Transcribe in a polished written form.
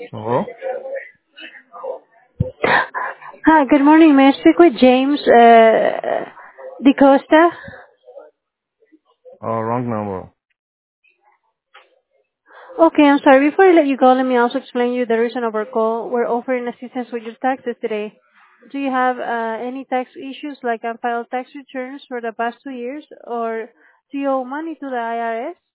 Hello? Hi, good morning. May I speak with James DeCosta? Wrong number. Okay, I'm sorry. Before I let you go, let me also explain you the reason of our call. We're offering assistance with your taxes today. Do you have any tax issues like unfiled tax returns for the past 2 years, or do you owe money to the IRS?